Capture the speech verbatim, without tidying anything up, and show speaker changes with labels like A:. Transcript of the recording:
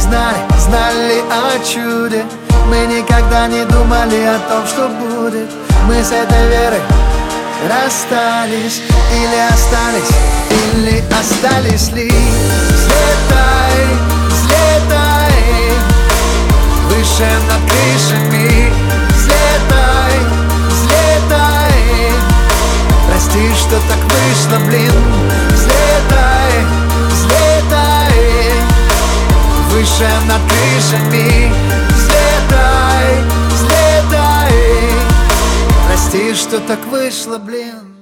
A: знали, знали о чуде. Мы никогда не думали о том, что будет. Мы с этой верой расстались, или остались, или остались ли. Взлетай, взлетай выше над крышами. Взлетай, взлетай, прости, что так вышло, блин. Взлетай, взлетай выше над крышами. Взлетай, взлетай, прости, что так вышло, блин.